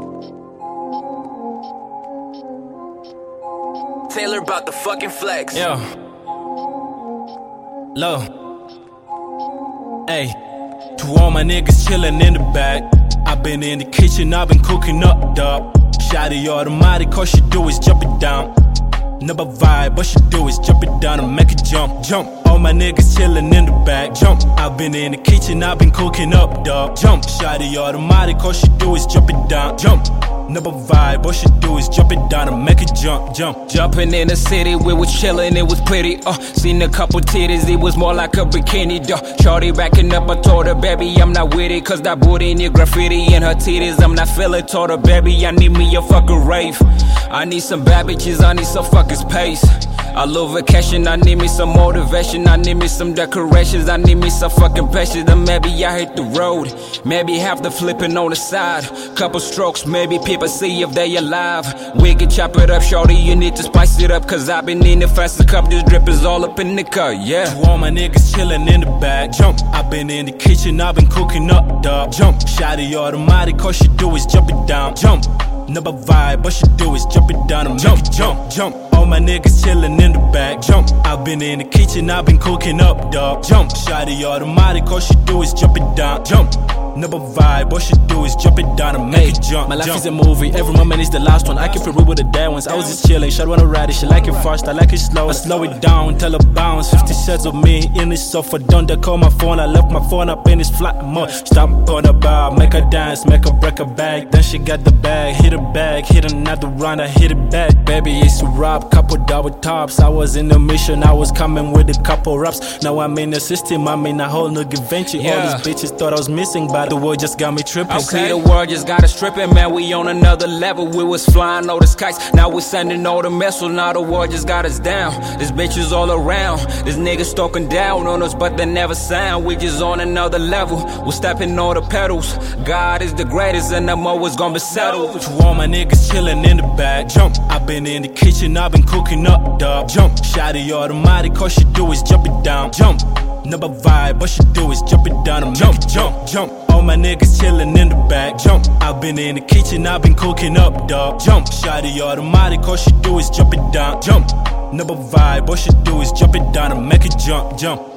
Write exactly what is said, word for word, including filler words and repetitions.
Taylor about the fucking flex. Yeah. Low. Hey. To all my niggas chillin' in the back. I been in the kitchen, I been cooking up, dog. Shotty automatic, all she do is jump it down. Never vibe, all she do is jump it down and make it jump, jump. All my niggas chillin' in the back, jump. I been in the kitchen, I been cooking up, dog. Jump. Shotty automatic, all she do is jump it down, jump. Never vibe, all she do is jump it down and make it jump, jump. Jumping in the city, we was chillin', it was pretty, uh Seen a couple titties, it was more like a bikini, duh. Shorty backing up, I told her, baby, I'm not with it. Cause that booty need graffiti in her titties, I'm not feeling. Told her, baby, I need me a fucking rave. I need some bad bitches, I need some fucking space. I love vacation, I need me some motivation. I need me some decorations, I need me some fucking patience. Then maybe I hit the road, maybe have the flipping on the side. Couple strokes, maybe people see if they alive. We can chop it up, shorty, you need to spice it up. Cause I've been in the fastest cup, this drip is all up in the car, yeah. To all my niggas chillin' in the back, jump. I been in the kitchen, I been cooking up, dog. Jump. Shotty automatic, all she do is jump it down, jump. Never vibe, all she do is jump it down and jump, make it jump, jump. All my niggas chillin' in the back, jump. I been in the kitchen, I been cooking up, dog. Jump. Shotty automatic, all she do is jump it down, jump. Never vibe, all she do is jump it down and make hey, it jump. My life jump. is a movie, every moment is the last one. I keep it real with the dead ones. I was just chilling, shot wanna ride it. She like it fast, I like it slow. I slow it down, tell her bounce. Fifty shots of me in it sofa. Don't they call my phone? I left my phone up in this flat mode. Stop on the bar, make her dance, make her break her back. Then she got the bag, hit her back, hit another round, I hit it back. Baby, it's a rap, couple double tops. I was in the mission, I was coming with a couple raps. Now I'm in the system, I'm in a whole new adventure. Yeah. All these bitches thought I was missing, but the world just got me tripping. Okay, the world just got us tripping, man. We on another level. We was flying all the skies, now we sending all the missiles. Now the world just got us down. There's bitches all around. There's niggas talking down on us, but they never sound. We just on another level. We're stepping on the pedals. God is the greatest, and I'm always gonna be settled. To all my niggas chillin' in the back, jump. I been in the kitchen, I been cooking up, dog. Jump. Shotty automatic, all she do is jump it down, jump. Never vibe, all she do is jump it down and jump, jump, jump. All my niggas chillin' in the back, jump. I been in the kitchen, I been cooking up, dog. Jump. Shotty automatic, all she do is jump it down, jump. Never vibe, all she do is jump it down and make it jump, jump.